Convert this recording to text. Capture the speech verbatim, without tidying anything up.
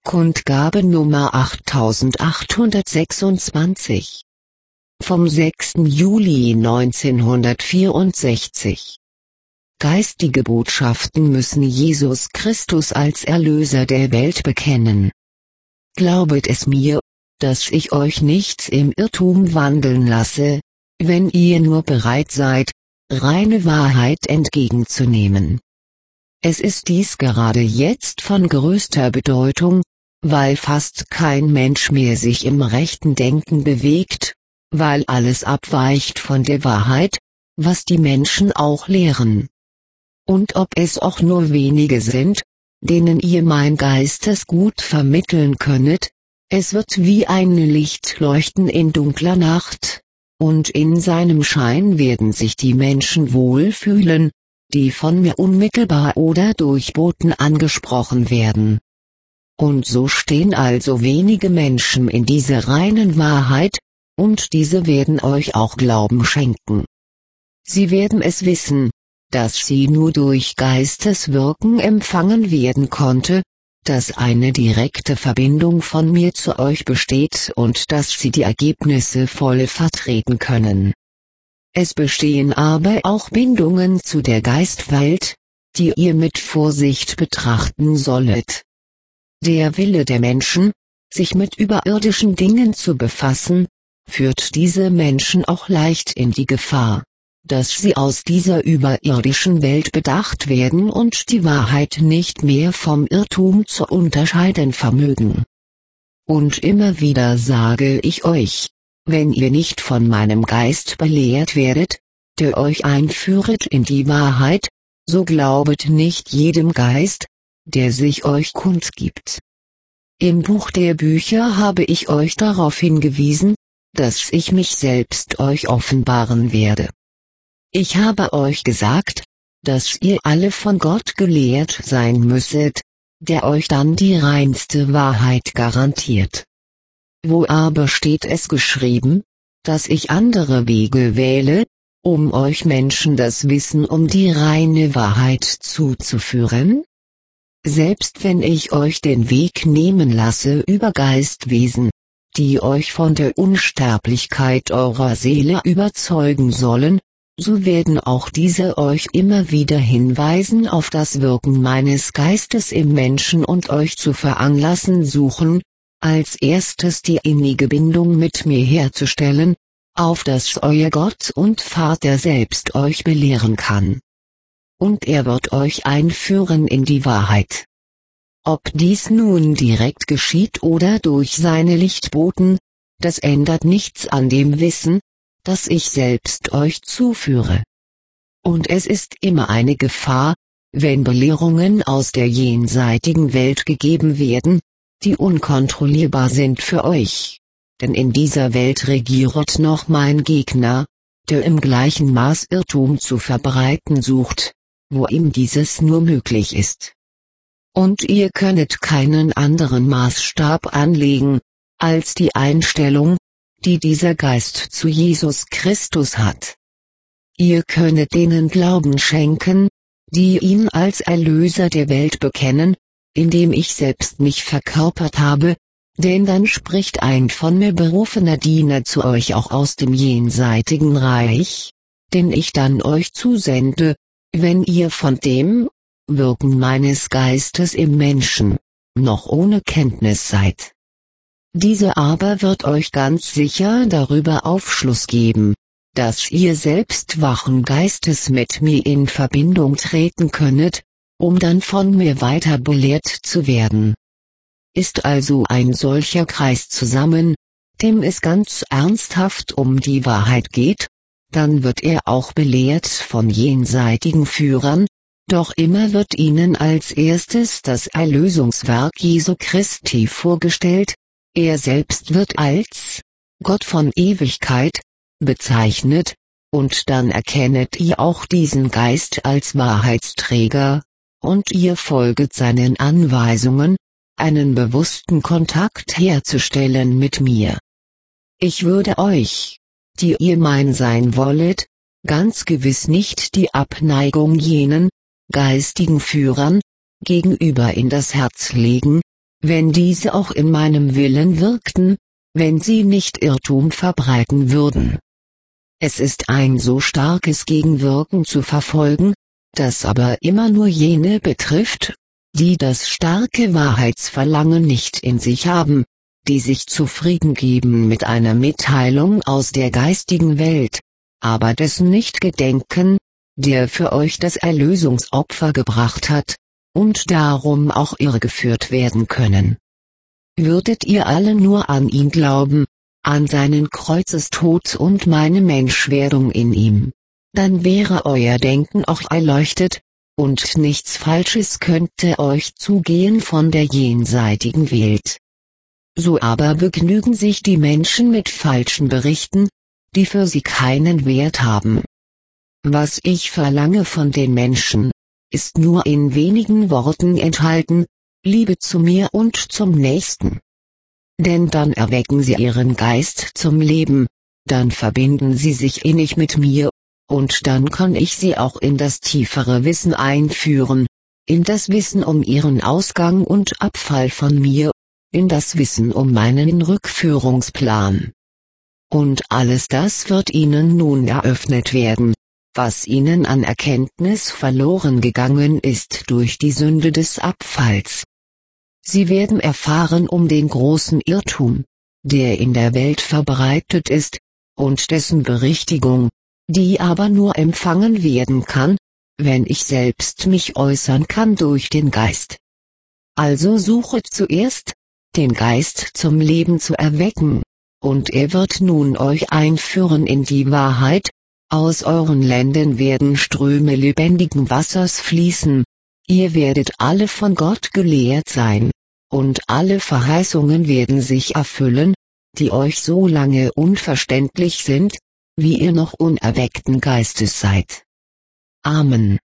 Kundgabe Nummer achttausendachthundertsechsundzwanzig. Vom sechsten Juli neunzehnhundertvierundsechzig. Geistige Botschaften müssen Jesus Christus als Erlöser der Welt bekennen. Glaubet es mir, dass ich euch nicht im Irrtum wandeln lasse, wenn ihr nur bereit seid, reine Wahrheit entgegenzunehmen. Es ist dies gerade jetzt von größter Bedeutung, weil fast kein Mensch mehr sich im rechten Denken bewegt, weil alles abweicht von der Wahrheit, was die Menschen auch lehren. Und ob es auch nur wenige sind, denen ihr mein Geistesgut vermitteln könnet, es wird wie ein Licht leuchten in dunkler Nacht, und in seinem Schein werden sich die Menschen wohlfühlen, die von mir unmittelbar oder durch Boten angesprochen werden. Und so stehen also wenige Menschen in dieser reinen Wahrheit, und diese werden euch auch Glauben schenken. Sie werden es wissen, dass sie nur durch Geisteswirken empfangen werden konnte, dass eine direkte Verbindung von mir zu euch besteht und dass sie die Ergebnisse voll vertreten können. Es bestehen aber auch Bindungen zu der Geistwelt, die ihr mit Vorsicht betrachten sollet. Der Wille der Menschen, sich mit überirdischen Dingen zu befassen, führt diese Menschen auch leicht in die Gefahr, dass sie aus dieser überirdischen Welt bedacht werden und die Wahrheit nicht mehr vom Irrtum zu unterscheiden vermögen. Und immer wieder sage ich euch, wenn ihr nicht von meinem Geist belehrt werdet, der euch einführet in die Wahrheit, so glaubet nicht jedem Geist, der sich euch kundgibt. Im Buch der Bücher habe ich euch darauf hingewiesen, dass ich mich selbst euch offenbaren werde. Ich habe euch gesagt, dass ihr alle von Gott gelehrt sein müsset, der euch dann die reinste Wahrheit garantiert. Wo aber steht es geschrieben, dass ich andere Wege wähle, um euch Menschen das Wissen um die reine Wahrheit zuzuführen? Selbst wenn ich euch den Weg nehmen lasse über Geistwesen, die euch von der Unsterblichkeit eurer Seele überzeugen sollen, so werden auch diese euch immer wieder hinweisen auf das Wirken meines Geistes im Menschen und euch zu veranlassen suchen, als erstes die innige Bindung mit mir herzustellen, auf dass euer Gott und Vater selbst euch belehren kann. Und er wird euch einführen in die Wahrheit. Ob dies nun direkt geschieht oder durch seine Lichtboten, das ändert nichts an dem Wissen, das ich selbst euch zuführe. Und es ist immer eine Gefahr, wenn Belehrungen aus der jenseitigen Welt gegeben werden, die unkontrollierbar sind für euch. Denn in dieser Welt regiert noch mein Gegner, der im gleichen Maß Irrtum zu verbreiten sucht, wo ihm dieses nur möglich ist. Und ihr könnet keinen anderen Maßstab anlegen, als die Einstellung, die dieser Geist zu Jesus Christus hat. Ihr könnet denen Glauben schenken, die ihn als Erlöser der Welt bekennen, indem ich selbst mich verkörpert habe, denn dann spricht ein von mir berufener Diener zu euch auch aus dem jenseitigen Reich, den ich dann euch zusende, wenn ihr von dem Wirken meines Geistes im Menschen noch ohne Kenntnis seid. Diese aber wird euch ganz sicher darüber Aufschluss geben, dass ihr selbst wachen Geistes mit mir in Verbindung treten könnet, um dann von mir weiter belehrt zu werden. Ist also ein solcher Kreis zusammen, dem es ganz ernsthaft um die Wahrheit geht, dann wird er auch belehrt von jenseitigen Führern, doch immer wird ihnen als erstes das Erlösungswerk Jesu Christi vorgestellt, er selbst wird als Gott von Ewigkeit bezeichnet, und dann erkennet ihr auch diesen Geist als Wahrheitsträger, und ihr folget seinen Anweisungen, einen bewussten Kontakt herzustellen mit mir. Ich würde euch, die ihr mein sein wollet, ganz gewiss nicht die Abneigung jenen geistigen Führern gegenüber in das Herz legen, wenn diese auch in meinem Willen wirkten, wenn sie nicht Irrtum verbreiten würden. Es ist ein so starkes Gegenwirken zu verfolgen, das aber immer nur jene betrifft, die das starke Wahrheitsverlangen nicht in sich haben, die sich zufrieden geben mit einer Mitteilung aus der geistigen Welt, aber dessen nicht gedenken, der für euch das Erlösungsopfer gebracht hat, und darum auch irregeführt werden können. Würdet ihr alle nur an ihn glauben, an seinen Kreuzestod und meine Menschwerdung in ihm, dann wäre euer Denken auch erleuchtet, und nichts Falsches könnte euch zugehen von der jenseitigen Welt. So aber begnügen sich die Menschen mit falschen Berichten, die für sie keinen Wert haben. Was ich verlange von den Menschen, ist nur in wenigen Worten enthalten: Liebe zu mir und zum Nächsten. Denn dann erwecken sie ihren Geist zum Leben, dann verbinden sie sich innig mit mir, und dann kann ich sie auch in das tiefere Wissen einführen, in das Wissen um ihren Ausgang und Abfall von mir, in das Wissen um meinen Rückführungsplan. Und alles das wird ihnen nun eröffnet werden, was ihnen an Erkenntnis verloren gegangen ist durch die Sünde des Abfalls. Sie werden erfahren um den großen Irrtum, der in der Welt verbreitet ist, und dessen Berichtigung, die aber nur empfangen werden kann, wenn ich selbst mich äußern kann durch den Geist. Also suchet zuerst, den Geist zum Leben zu erwecken, und er wird nun euch einführen in die Wahrheit. Aus euren Lenden werden Ströme lebendigen Wassers fließen, ihr werdet alle von Gott gelehrt sein, und alle Verheißungen werden sich erfüllen, die euch so lange unverständlich sind, wie ihr noch unerweckten Geistes seid. Amen.